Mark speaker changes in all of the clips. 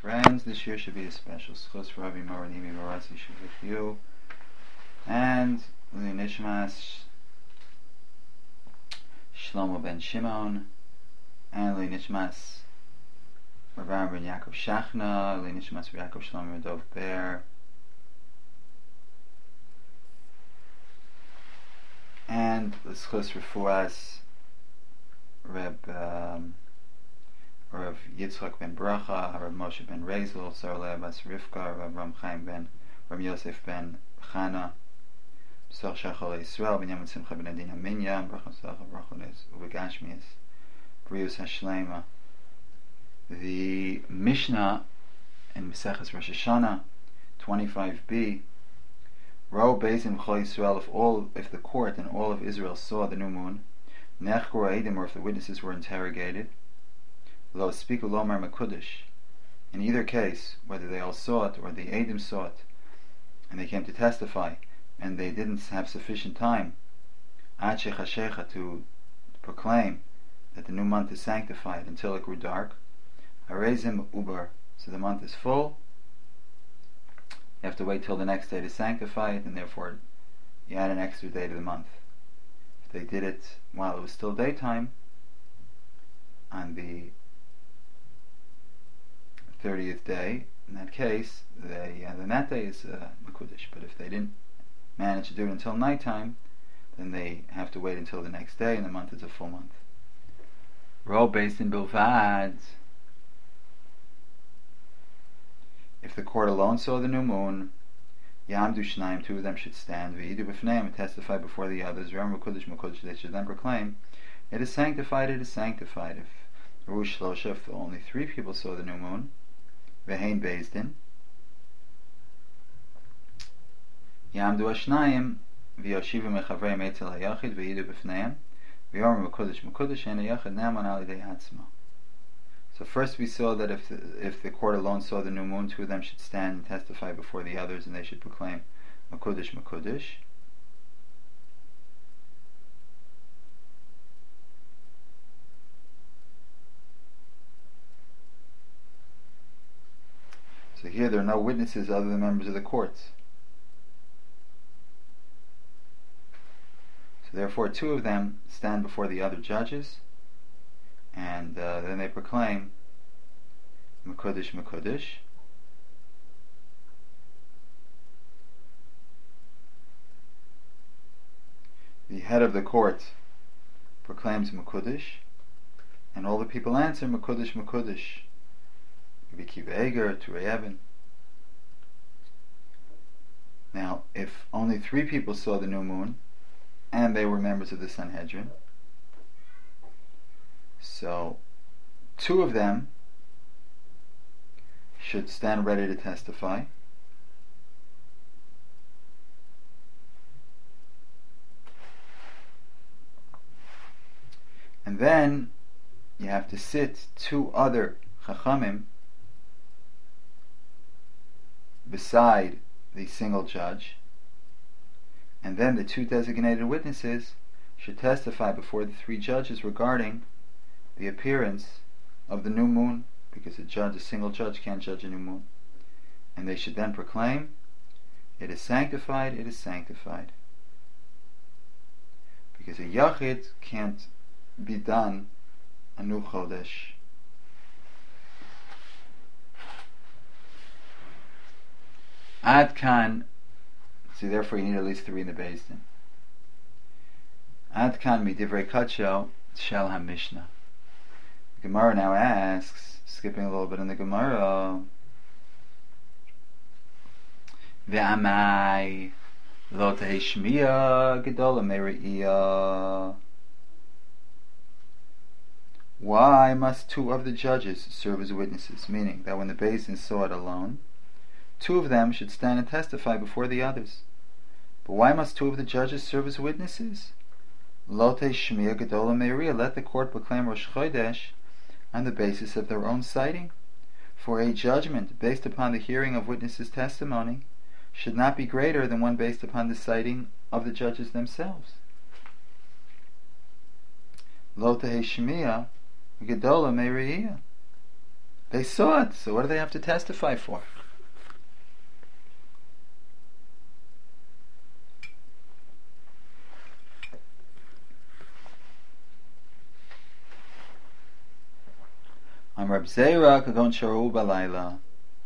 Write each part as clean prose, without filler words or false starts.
Speaker 1: friends. This year should be a special schus for Rabbi Maranimi Maratzi Shavich you and Nishmas Shlomo ben Shimon and Nishmas Rav ben Yaakov Shachna, Nishmas Yaakov Shlomo Dov Ber, and the schus refuas Reb Yitzchak ben Bracha, Reb Moshe ben Rezel, Sarle bas Rivka, Reb Ram Chaim ben Reb Yosef ben Chana, B'sach Shachol Yisrael, Ben Yamin Simcha ben Adina Minya, Bracha B'sach Brachonis Uvegashmias, Brius Hashlema. The Mishnah in Maseches Rosh Hashanah 25b, Ro Beis Chol Yisrael, if the court and all of Israel saw the new moon, Nechkor Eidim, or if the witnesses were interrogated, Lo Spiku Lomar Mekudesh. In either case, whether they all saw it or the Eidim saw it, and they came to testify, and they didn't have sufficient time, Ad Shechashecha, to proclaim that the new month is sanctified until it grew dark, Harezim Uber, so the month is full. You have to wait till the next day to sanctify it, and therefore you add an extra day to the month. If they did it while it was still daytime, on the 30th day, in that case, then that day is Mekudesh. But if they didn't manage to do it until nighttime, then they have to wait until the next day, and the month is a full month. Ro based in Bilvad. If the court alone saw the new moon, Yamdu Shnaim, two of them should stand, V'yidu b'fneim, and testify before the others, Ram Mekudesh Mekudesh, they should then proclaim, it is sanctified, it is sanctified. If Rush Shlosha, if only 3 people saw the new moon, V'hein Bezdin, Yamdu Ashnayim, V'yoshiva mechavrei meitel hayachid, V'yidu b'fneim, V'yoram Mekudesh Mekudesh, and hayachid naman alidei atzma. So first we saw that if the court alone saw the new moon, 2 of them should stand and testify before the others, and they should proclaim Mekudesh Mekudesh. So here there are no witnesses other than members of the courts. So therefore 2 of them stand before the other judges, and then they proclaim Mekudesh Mekudesh. The head of the court proclaims Mekudesh, and all the people answer Mekudesh Mekudesh. Rabbi Akiva Eiger, Turei Even. Now, if only 3 people saw the new moon, and they were members of the Sanhedrin, so 2 of them should stand ready to testify. And then you have to sit 2 other Chachamim beside the single judge, and then the 2 designated witnesses should testify before the 3 judges regarding the appearance of the new moon, because a single judge can't judge a new moon. And they should then proclaim, it is sanctified, it is sanctified. Because a Yachid can't be done a new Chodesh. Ad Kan, see, therefore you need at least 3 in the Beis Din. Ad Kan midivrei Kadsho shel HaMishnah. The Gemara now asks, skipping a little bit in the Gemara, Ve'amai lo tehei shmiya gedola mere'iyah. Why must 2 of the judges serve as witnesses? Meaning that when the Beis Din saw it alone, 2 of them should stand and testify before the others. But why must 2 of the judges serve as witnesses? Lo tehei shmiya gedola mere'iyah. Let the court proclaim Rosh Chodesh on the basis of their own citing. For a judgment based upon the hearing of witnesses' testimony should not be greater than one based upon the citing of the judges themselves. Lo tehei shmiya gedola mere'iyah. They saw it, so what do they have to testify for? I'm Reb Zera Kagon Sharu Balayla.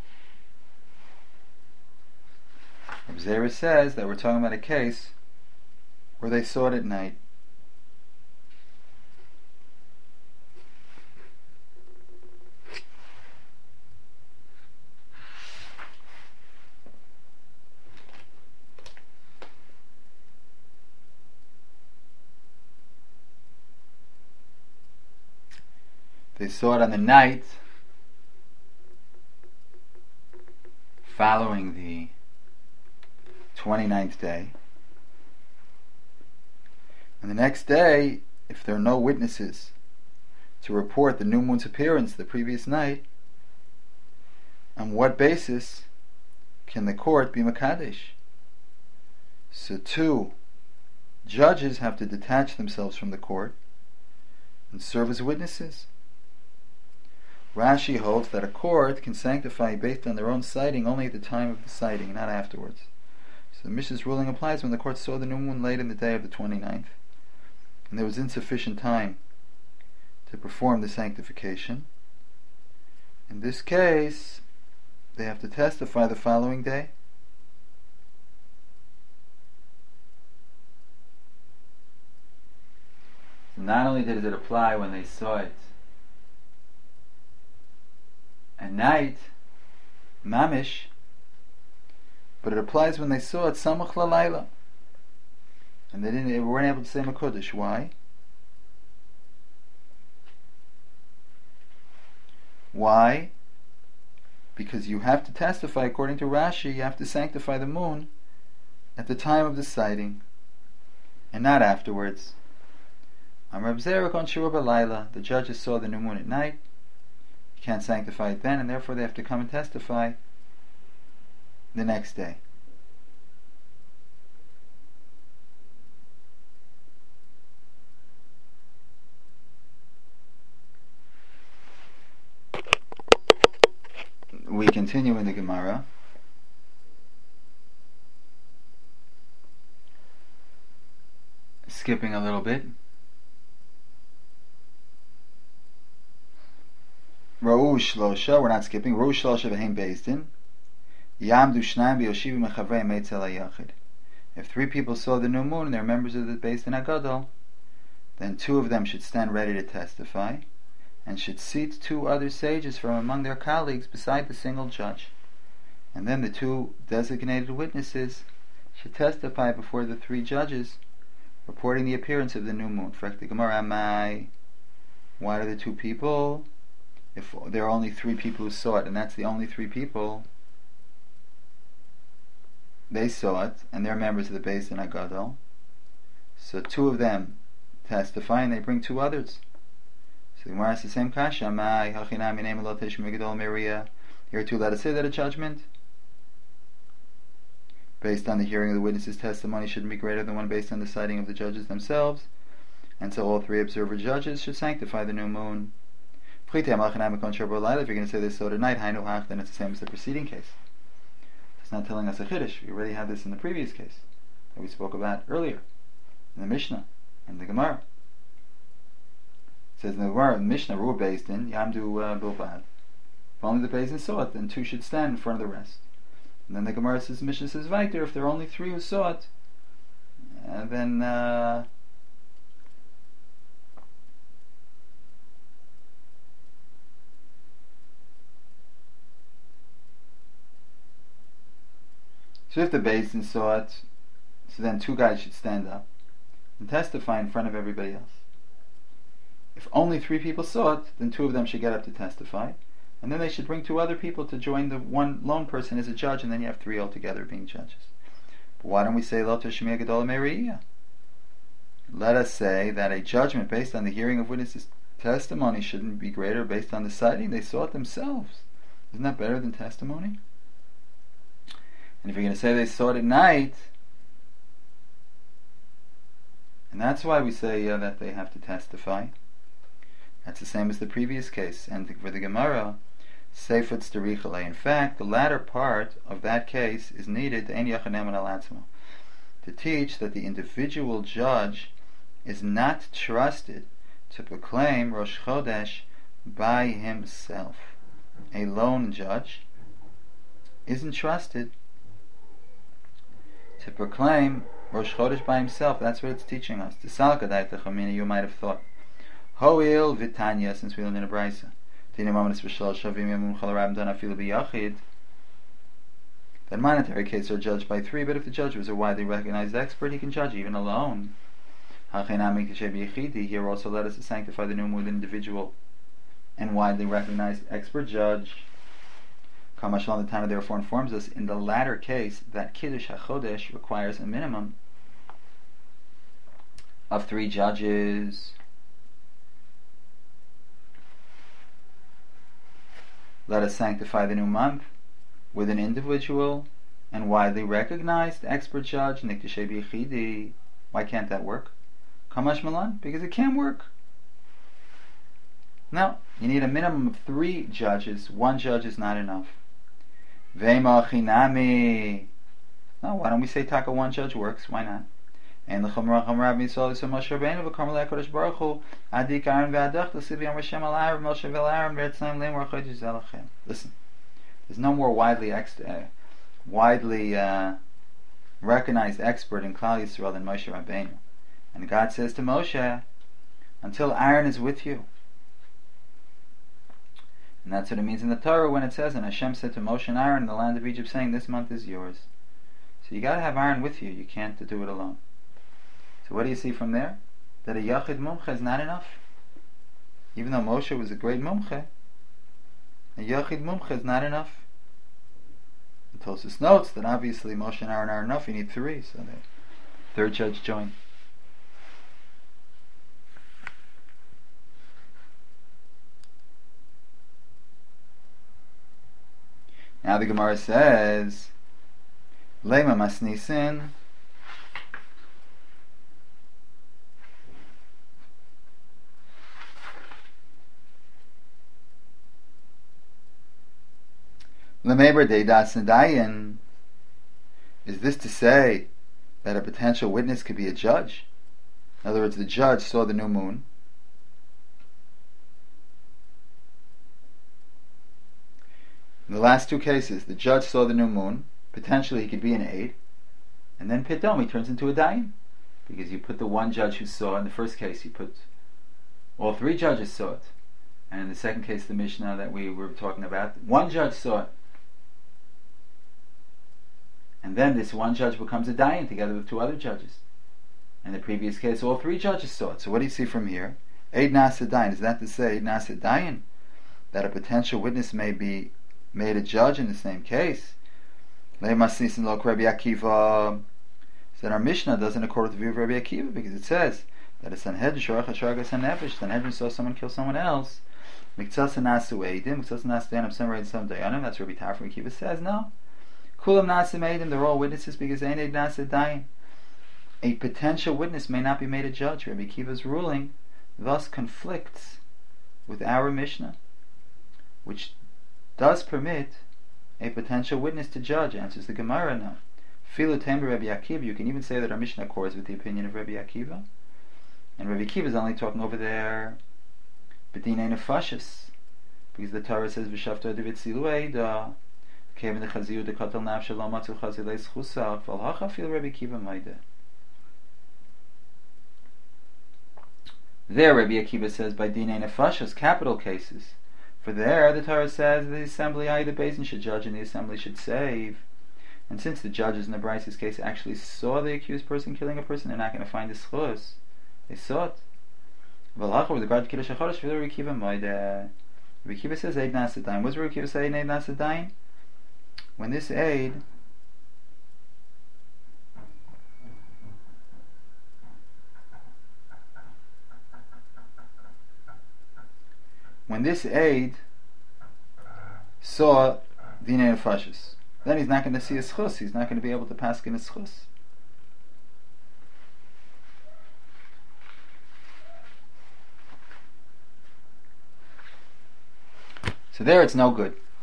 Speaker 1: Reb Zera says that we're talking about a case where they saw it at night. They saw it on the night following the 29th day. And the next day, if there are no witnesses to report the new moon's appearance the previous night, on what basis can the court be Makadesh? So 2 judges have to detach themselves from the court and serve as witnesses. Rashi holds that a court can sanctify based on their own sighting only at the time of the sighting, not afterwards. So the Mishnah's ruling applies when the court saw the new moon late in the day of the 29th, and there was insufficient time to perform the sanctification. In this case, they have to testify the following day. So not only does it apply when they saw it at night, mamish, but it applies when they saw it samach lalayla, and they weren't able to say Makodesh. Why? Why? Because you have to testify, according to Rashi, you have to sanctify the moon at the time of the sighting, and not afterwards. I'm Reb Zera on Shura Balayla. The judges saw the new moon at night. You can't sanctify it then, and therefore they have to come and testify the next day. We continue in the Gemara. Skipping a little bit. Ra'u shlosha, we're not skipping. Ra'u shlosha v'heim bezdin. Yamdu shnayim b'yoshivu mechavrei meitzel hayachid. If 3 people saw the new moon and they're members of the Bezdin Agadol, then 2 of them should stand ready to testify, and should seat 2 other sages from among their colleagues beside the single judge. And then the 2 designated witnesses should testify before the 3 judges, reporting the appearance of the new moon. Why are the 2 people? If there are only 3 people who saw it, and that's the only 3 people, they saw it, and they're members of the Beis Din Agadol, so 2 of them testify, and they bring 2 others. So the Gemara asks the same kasha. Here too, let us say that a judgment based on the hearing of the witnesses' testimony shouldn't be greater than one based on the citing of the judges themselves, and so all 3 observer judges should sanctify the new moon. If you're going to say this so tonight, then it's the same as the preceding case. It's not telling us a chiddush. We already had this in the previous case that we spoke about earlier in the Mishnah and the Gemara. It says in the Gemara, Mishnah, Ruah based in Yamdu Bilbad. If only the Beis Din saw it, then 2 should stand in front of the rest. And then the Gemara says, Mishnah says, Vaiter, if there are only 3 who saw it, then so if the Beis Din saw it, so then 2 guys should stand up and testify in front of everybody else. If only 3 people saw it, then 2 of them should get up to testify, and then they should bring 2 other people to join the one lone person as a judge, and then you have 3 altogether being judges. But why don't we say Lo Tashmiya Gedola Me'Re'iyah? Let us say that a judgment based on the hearing of witnesses' testimony shouldn't be greater based on the citing. They saw it themselves. Isn't that better than testimony? And if you're going to say they saw it at night, and that's why we say that they have to testify, that's the same as the previous case. And for the Gemara, Seifetz Derichale. In fact, the latter part of that case is needed to teach that the individual judge is not trusted to proclaim Rosh Chodesh by himself. A lone judge isn't trusted to proclaim Rosh Chodesh by himself. That's what it's teaching us. You might have thought, Hoil Vitanya, since we learned in a Brisa, that monetary cases are judged by three, but if the judge was a widely recognized expert, he can judge even alone. Here also let us to sanctify the new moon individual and widely recognized expert judge. Kamashal the Tana therefore informs us in the latter case that Kiddush HaChodesh requires a minimum of 3 judges. Let us sanctify the new month with an individual and widely recognized expert judge. Why can't that work? Kamash Malan, because it can work. No, you need a minimum of 3 judges. 1 judge is not enough. Vema chinami. No, why don't we say taka 1 judge works? Why not? And the Chumrah Rabbi Yisrael is Moshe Rabbeinu v'Karmel HaKadosh Baruch Hu Adik Aaron v'Adach L'Siv Yom Hashem Al Aaron Moshe v'Aaron v'Etzlaim Leim Rochodesh Zelachem. Listen, there's no more widely recognized expert in Klal Yisrael than Moshe Rabbeinu. And God says to Moshe, until Aaron is with you. And that's what it means in the Torah when it says, and Hashem said to Moshe and Aaron in the land of Egypt, saying, this month is yours. So you got to have Aaron with you. You can't do it alone. So what do you see from there? That a Yachid Mumche is not enough. Even though Moshe was a great Mumche, a Yachid Mumche is not enough. The Tosfos notes that obviously Moshe and Aaron are enough. You need 3, so the 3rd judge joined. Now the Gemara says, Lema Masnisin. Lemeber de das Nadayan. Is this to say that a potential witness could be a judge? In other words, the judge saw the new moon. In the last 2 cases, the judge saw the new moon. Potentially he could be an aide. And then Pitom, he turns into a dayan. Because you put the 1 judge who saw, in the first case you put all 3 judges saw it. And in the second case, the Mishnah that we were talking about, 1 judge saw it. And then this 1 judge becomes a dayan together with 2 other judges. In the previous case, all 3 judges saw it. So what do you see from here? Eid Nasa Dayan. Is that to say, Eid Nasa Dayan, that a potential witness may be made a judge in the same case? Le'masnisin lo Rabbi Akiva. Said our Mishnah doesn't accord with the view of Rabbi Akiva, because it says that a Sanhedrin Shorach HaShargas HaNefesh, Sanhedrin saw someone kill someone else. Miktsas Nasu Eidim, Miktsas Nasu Dayanim, some right and some Dayanim. That's what Rabbi Tarfon Akiva says. No, Kulam Nasim Eidim, they're all witnesses because Ein Eid Nasa Dayan. A potential witness may not be made a judge. Rabbi Akiva's ruling thus conflicts with our Mishnah, which does permit a potential witness to judge. Answers the Gemara now. Filu Tember Rabbi Akiva. You can even say that our Mishnah accords with the opinion of Rabbi Akiva. And Rabbi Akiva is only talking over there B'dinei Nefashis, because the Torah says V'shavta David Silu Eida Kevin the Chaziu the Katal Nafshe Lo Matzu Chazilei Schusa Val Hacha Fil Rabbi Akiva Maide. There Rabbi Akiva says by Dinei Nefashis, capital cases. For there the Torah says the assembly, the Beis Din should judge and the assembly should save. And since the judges in the Bryce's case actually saw the accused person killing a person, they're not going to find the schus. They saw it. With regard to Kiddush HaChodesh, for the Rabbi Akiva Moide. Rabbi Akiva says Eid Nasa Dayan. What does Rabbi Akiva say in Eid Nasa Dayan? When this aid saw Dinei Nefashis, then he's not going to see a schus. He's not going to be able to pass in a schus. So there it's no good.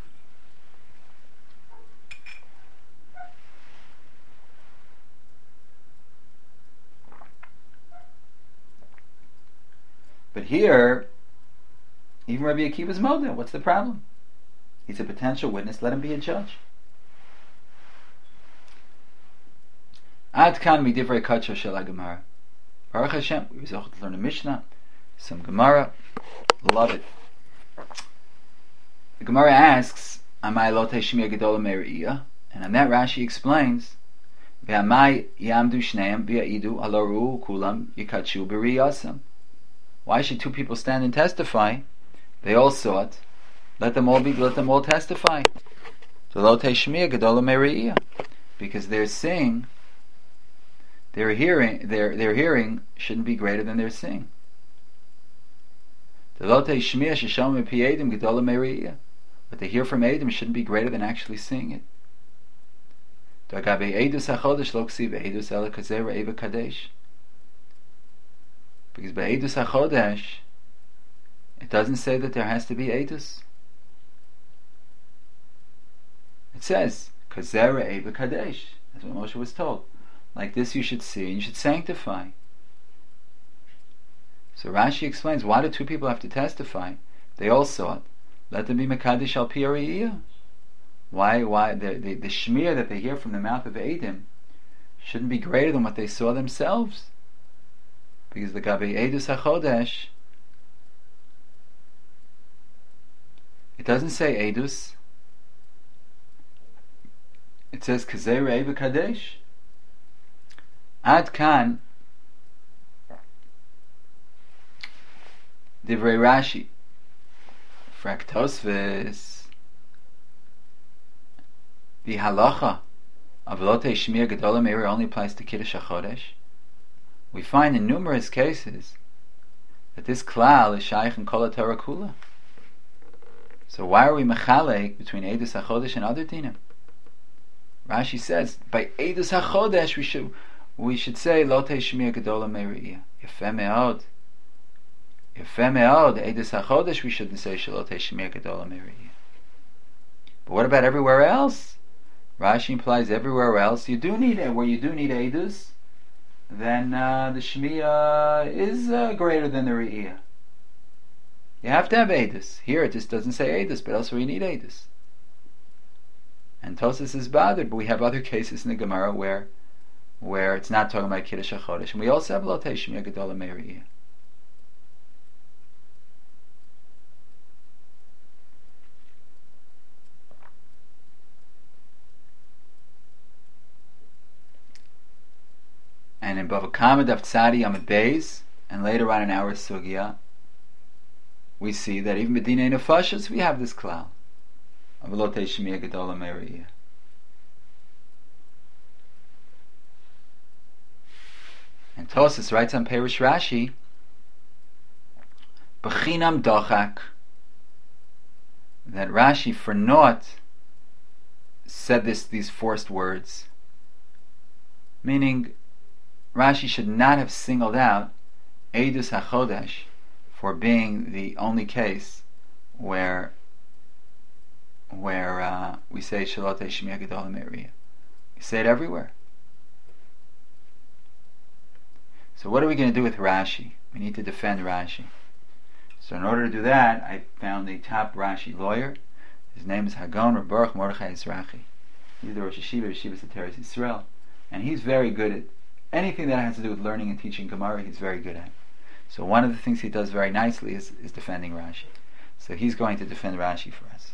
Speaker 1: here, even Rabbi Akiva's modeh, what's the problem? He's a potential witness, let him be a judge. Ad kan midivrei kadsha shel Gemara. Baruch Hashem, we were able to learn a Mishnah, some Gemara, love it. The Gemara asks, Amai lo teshmiya gedola me're'iyah, and on that Rashi explains, Ve'amai yamdu shneim v'ya'idu aloru kulam yikachu b'riyasam. Why should two people stand and testify? They all saw it. Let them all testify. So lo teshmiya gedola me're'iyah, because they're seeing, their hearing shouldn't be greater than their seeing. What they hear from Eidim shouldn't be greater than actually seeing it. Because by Eidus HaChodesh, it doesn't say that there has to be Eidus. It says, Kazera Eva Kadesh. That's what Moshe was told. Like this you should see and you should sanctify. So Rashi explains, why do two people have to testify? They all saw it. Let them be Mekadesh al pi hariyah. Why the shmir that they hear from the mouth of Eidim shouldn't be greater than what they saw themselves? Because the Gabi Eidus HaChodesh, it doesn't say Eidus. It says Kazei Eva Kadesh. Ad kan Divrei Rashi. Fraktosvis. The halacha of lo teshmiya gedola me're'iyah only applies to Kiddush HaChodesh. We find in numerous cases that this klal is shaykh in kol Torah kula. So why are we mechalek between Eidus HaChodesh and other dinim? Rashi says by Eidus HaChodesh we should say lo teshmiya gedola me're'iyah. Yefeh me'od. Yefeh me'od. Eidus HaChodesh we shouldn't say lo teshmiya gedola me're'iyah. But what about everywhere else? Rashi implies everywhere else you do need where you do need Eidus, then the Shmiya is greater than the Re'iyah. You have to have Eidus. Here it just doesn't say Eidus, but elsewhere you need Eidus. And Tosas is bothered, but we have other cases in the Gemara where it's not talking about Kiddush HaChodesh, and we also have Lo Teshmiya Gedola Me're'iyah. And in Bava Kama Daf Tzadi Amud Beis, and later on in our Sugya, we see that even Medina Nefashos we have this klal of Lo Teshmiya Gedola Me're'iyah. And Tosas writes on Perush Rashi, B'chinam dochak, that Rashi for naught said these forced words, meaning Rashi should not have singled out Eidus HaChodesh for being the only case where we say Shalot Shmiya Gedola Me're'iyah. We say it everywhere. So what are we going to do with Rashi? We need to defend Rashi. So in order to do that, I found the top Rashi lawyer. His name is Hagon Reb Baruch Mordechai Ezrachi. He's the Rosh Yeshiva Seteres Yisrael, and he's very good at anything that has to do with learning and teaching Gemara. He's very good at. So one of the things he does very nicely is defending Rashi. So he's going to defend Rashi for us.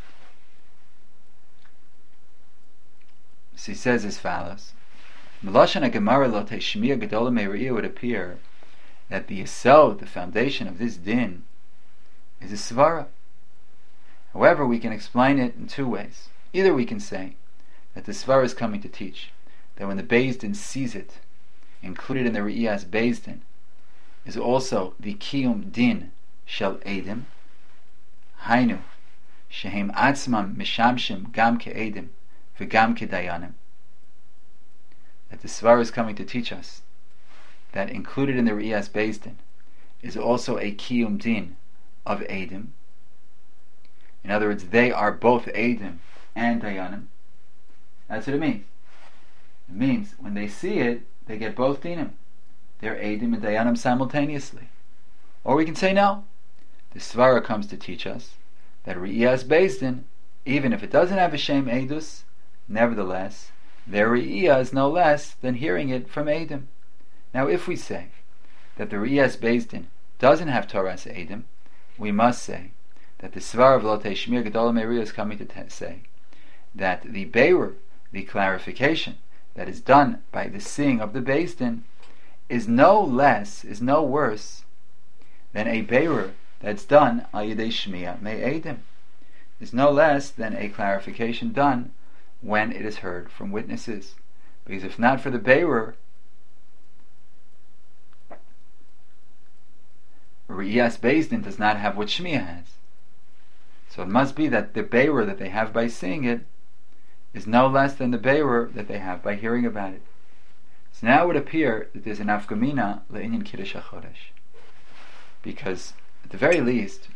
Speaker 1: So he says as follows: Melashon Gemara lo teshmiya gedola me're'iyah would appear that the yesod, the foundation of this din, is a svara. However, we can explain it in two ways. Either we can say that the svara is coming to teach that when the Beis Din sees it, included in the Re'iyah's Beis Din, is also the Kiyum Din Shel Eidim, Hainu, Shehem Atzmam Mishamshim Gam Ke'edim V'Gam Ke'dayanim. That the Svara is coming to teach us that included in the Re'iyah's Beis Din is also a Kiyum Din of Eidim. In other words, they are both Eidim and Dayanim. That's what it means. It means when they see it, they get both dinim. They're Eidim and Dayanim simultaneously. Or we can say no. The Svara comes to teach us that Re'iyah Bezdin, even if it doesn't have a Shem Eidus, nevertheless, their Re'iyah is no less than hearing it from Eidim. Now if we say that the Re'iyah Bezdin doesn't have Torah's Eidim, we must say that the Svara of Lotei Shmir Gedolah Meiriyah is coming to say that the Beirur, the clarification that is done by the seeing of the Bezdin, is no worse than a Beirur that's done al Yidei Shmiya Me'edim. Is no less than a clarification done when it is heard from witnesses. Because if not for the Beirur, Re'iyas Bezdin does not have what Shmiya has. So it must be that the Beirur that they have by seeing it is no less than the Beirur that they have by hearing about it. So now it would appear that there's an Afgamina Le'inyan Kiddush HaChodesh. Because, at the very least,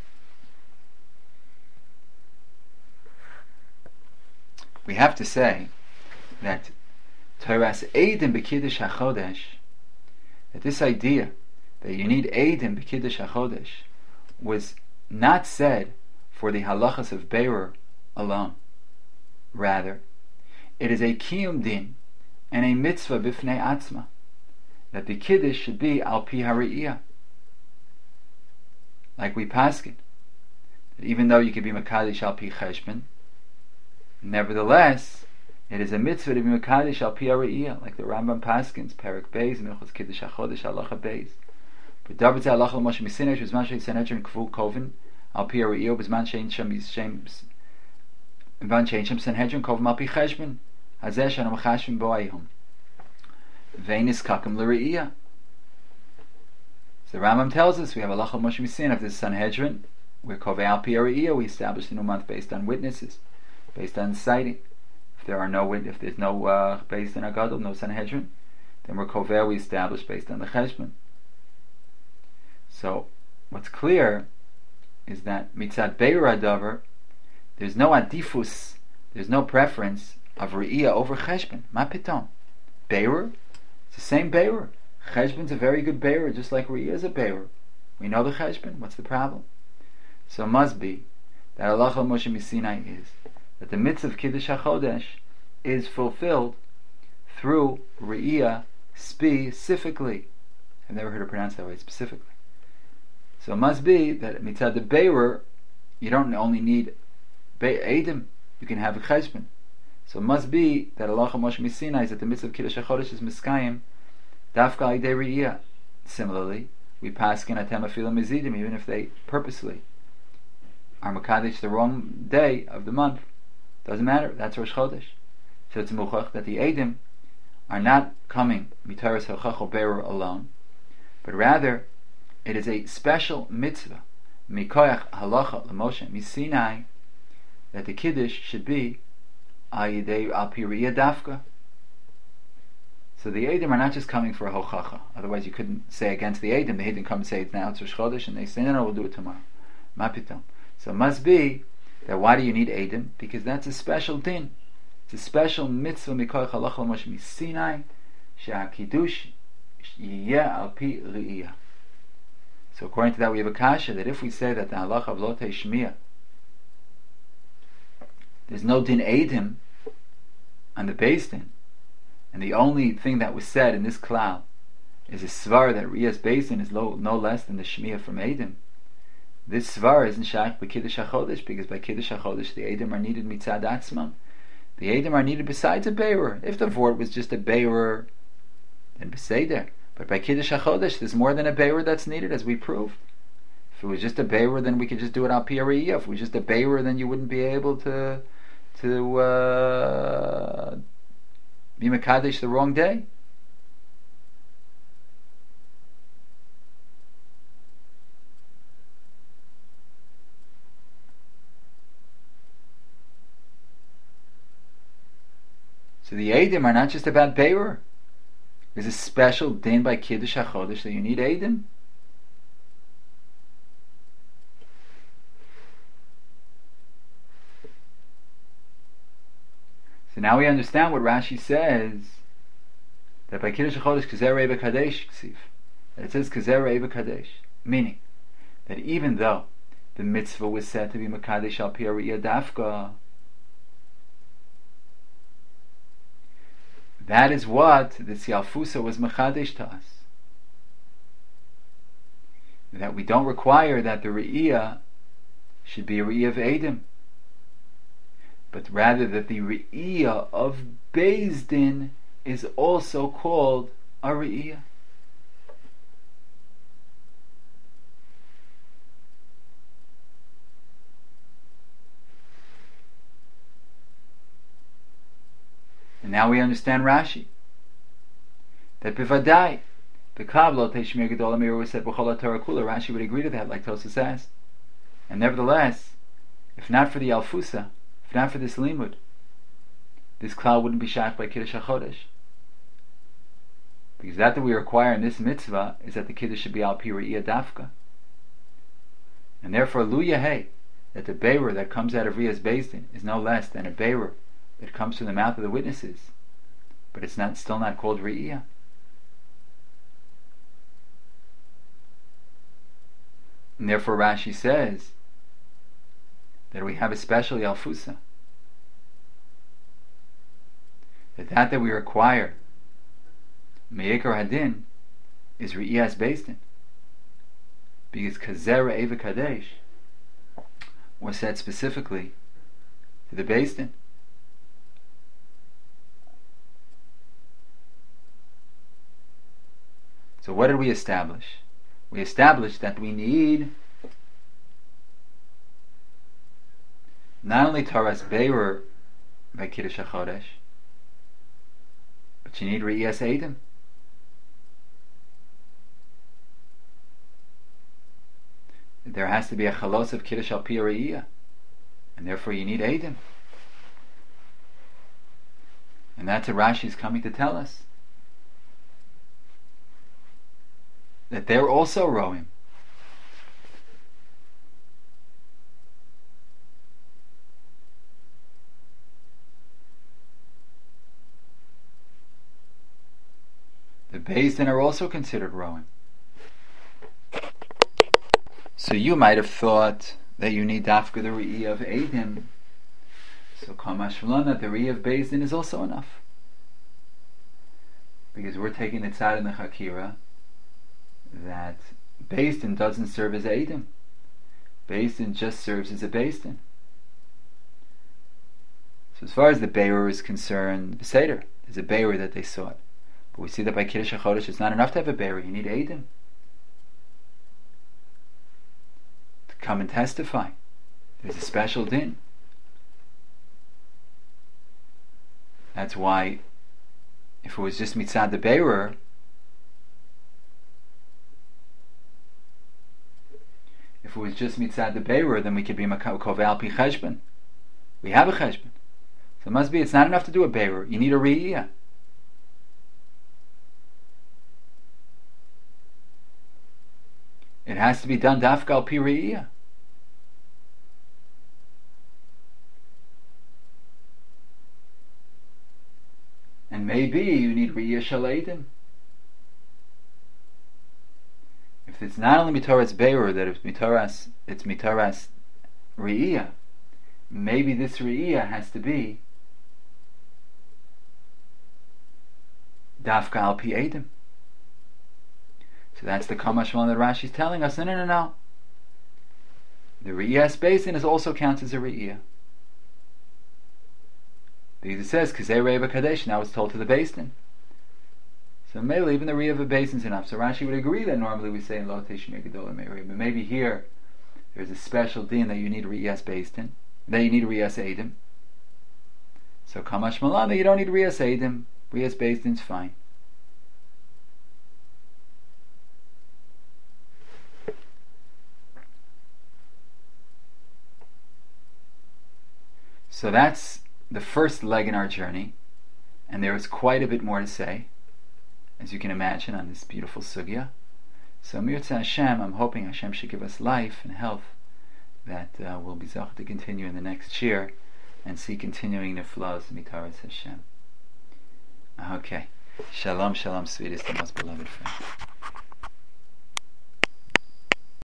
Speaker 1: we have to say that Torah's Eidim B'Kiddush HaChodesh, that this idea that you need Eidim B'Kiddush HaChodesh was not said for the halachas of Beirur alone. Rather, it is a kiyum din and a mitzvah b'fnei atzma that the Kiddush should be al pi ha're'iyah. Like we paskin, that even though you could be Mekadesh al pi cheshbon, nevertheless, it is a mitzvah to be Mekadesh al pi ha're'iyah, like the Rambam paskins, Perek Beis, Milchos Kiddush HaChodesh, Halacha Beis. But David Halacha L'Moshe Misinesh, B'zman Shein Sanhedrin Kvu Kovin, al pi ha're'iyah, B'zman Shein Shem Sanhedrin Kovim al pi cheshbon, Hazeh Shana Mechashvin Bo Ayom. Veinis Kakim L'Re'iyah. So the Rambam tells us we have Halacha Moshe Misin of this Sanhedrin. We're Kovei al pi ha're'iyah. We established a new month based on witnesses, based on citing. If there's no based on Agadol, no Sanhedrin, then we're Kovei. We establish based on the Cheshbon. So what's clear is that Mitzad Beirur Adavar, there's no adifus, there's no preference of Re'iyah over Cheshbon. Ma pitom. Beirur, it's the same Beirur. Cheshbon's a very good Beirur, just like Re'iyah is a Beirur. We know the Cheshbon, what's the problem? So it must be that Halacha Moshe Misinai is that the mitzvah of Kiddush HaChodesh is fulfilled through Re'iyah specifically. I've never heard it pronounced that way, specifically. So it must be that mitzad the Beirur, you don't only need Eidim, you can have a Cheshbon. So it must be that Halacha Moshe Misinai is that the mitzvah of Kiddush HaChodesh is Miskayim Dafka al Yidei Re'iyah. Similarly, we paskin atem afilim mizidim, even if they purposely are Mekadesh the wrong day of the month. Doesn't matter, that's Rosh Chodesh. So it's muchach that the Eidim are not coming mitaras hachachol beirur alone, but rather it is a special mitzvah mikoyach halacha l'Moshe misinai that the Kiddush should be al Yidei al pi Re'iyah dafka. So the Eidim are not just coming for a hochacha. Otherwise you couldn't say against the Eidim. The Eidim come and say it's now it's Rosh Chodesh, and they say no, we'll do it tomorrow. Ma pitom. So it must be that why do you need Eidim? Because that's a special din. It's a special mitzvah mikoyach halacha l'Moshe misinai she'akiddush yiyeh al pi Re'iyah. So according to that we have a kasha that if we say that the halacha of Lotei Shmiya, there's no din Eidim on the base din, and the only thing that was said in this klal is a svar that Re'iyas Bezdin is no less than the Shmiya from Eidim. This svar isn't shach by Kiddush HaChodesh, because by Kiddush HaChodesh the Eidim are needed mitzad atzmam. The Eidim are needed besides a Beirur. If the vort was just a Beirur, then beseder. But by Kiddush HaChodesh there's more than a Beirur that's needed, as we proved. If it was just a Beirur, then we could just do it al pi Re'iyah. If it was just a Beirur, then you wouldn't be able to be Mekadesh the wrong day. So the Eidim are not just about Beirur. There's a special din by Kiddush HaChodesh that you need Eidim. So now we understand what Rashi says, that by Kiddush HaChodesh Kazer Rei B'Kadesh Ksiv, that it says Kazer Rei B'Kadesh, meaning that even though the mitzvah was said to be Mekadesh al pi Re'iyah Dafka, that is what the Yalfusa was Mekadesh to us. That we don't require that the Re'iyah should be a Re'iyah of Edom, but rather that the Re'iyah of Beis Din is also called a Re'iyah. And now we understand Rashi, that Bivadai, the Kabbalah Teshmir Gedol Amir was said B'chol Torah Kula. Rashi would agree to that, like Tosa says. And nevertheless, if not for the Alfusa, if not for this limud, this cloud wouldn't be shach by Kiddush HaChodesh. Because that we require in this mitzvah is that the Kiddush should be al pi Re'iyah Dafka. And therefore, Lu Yahei, that the Beirur that comes out of Riyah's Beis Din is no less than a Beirur that comes from the mouth of the witnesses, but it's still not called Re'iyah. And therefore Rashi says that we have especially Alfusa, that we require Me'ikar Hadin is Re'iyah's Beis Din, because Kazera Eva Kadesh was said specifically to the Beis Din. So what did we establish? We established that we need not only Torah's Beirur by Kiddush HaChodesh, but you need Re'iyas Edom. There has to be a chalos of Kiddush al pi Re'iyah, and therefore you need Edom. And that's what Rashi is coming to tell us. That they're also rowing. The Beis Din are also considered rowing. So you might have thought that you need dafka the Re'iyah of Edom. So Kamash V'lana, the Re'iyah of Beis Din is also enough. Because we're taking the tzad in the Chakira that Beis Din doesn't serve as Edom. Beis Din just serves as a Beis Din. So as far as the Beirur is concerned, the Seder, there's a Beirur that they sought. But we see that by Kiddush HaChodesh it's not enough to have a Beirur, you need Edom to come and testify. There's a special din. That's why if it was just Mitzad the Beirur, then we could be Kovei al pi Cheshbon. We have a Cheshbon. So it must be, it's not enough to do a Beirur. You need a Re'iyah. It has to be done dafka al pi Re'iyah. And maybe you need Re'iyah shel Edom. If it's not only mitoras beirur, that it's mitoras Re'iyah, maybe this Re'iyah has to be dafka al pi Edom. So that's the kamashmal that Rashi is telling us. No. The Re'iyah's Beis Din also counts as a Re'iyah. Because it says Kazei Reva Kadesh, now it's told to the Beis Din. So maybe even the Re'iyah of a Beis Din is enough. So Rashi would agree that normally we say in Lo Teshmir Gedol Meiri, but maybe here there's a special din that you need Re'iyah's Beis Din, that you need Re'iyah's Edom. So Kamash Malana, you don't need Re'iyah's Edom. Re'iyah's Beis Din's fine. So that's the first leg in our journey, and there is quite a bit more to say, as you can imagine, on this beautiful sugya. So Mirza Hashem, I'm hoping Hashem should give us life and health, that we'll be zach to continue in the next year and see continuing the flows of Mitaras Hashem. Okay. Shalom, shalom, sweetest and most beloved friend.